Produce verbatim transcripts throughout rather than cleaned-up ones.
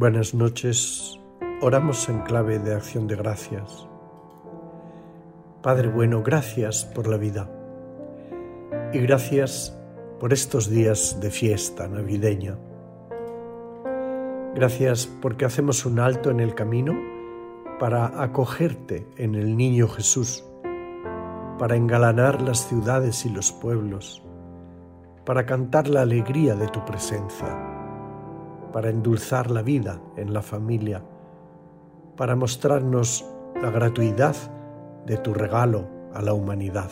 Buenas noches, oramos en clave de acción de gracias. Padre bueno, gracias por la vida y gracias por estos días de fiesta navideña. Gracias porque hacemos un alto en el camino para acogerte en el niño Jesús, para engalanar las ciudades y los pueblos, para cantar la alegría de tu presencia, para endulzar la vida en la familia, para mostrarnos la gratuidad de tu regalo a la humanidad.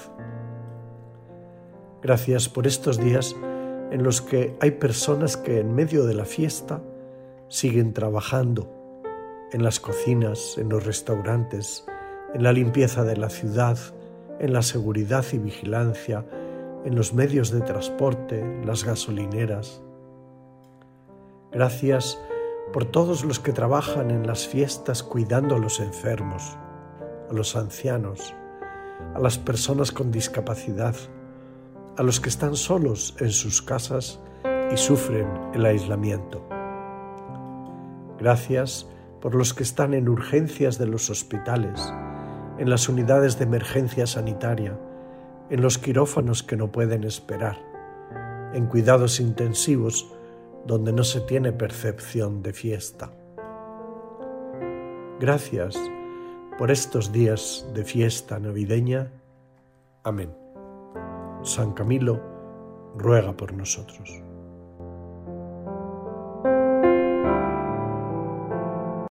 Gracias por estos días en los que hay personas que en medio de la fiesta siguen trabajando en las cocinas, en los restaurantes, en la limpieza de la ciudad, en la seguridad y vigilancia, en los medios de transporte, en las gasolineras. Gracias por todos los que trabajan en las fiestas cuidando a los enfermos, a los ancianos, a las personas con discapacidad, a los que están solos en sus casas y sufren el aislamiento. Gracias por los que están en urgencias de los hospitales, en las unidades de emergencia sanitaria, en los quirófanos que no pueden esperar, en cuidados intensivos donde no se tiene percepción de fiesta. Gracias por estos días de fiesta navideña. Amén. San Camilo ruega por nosotros.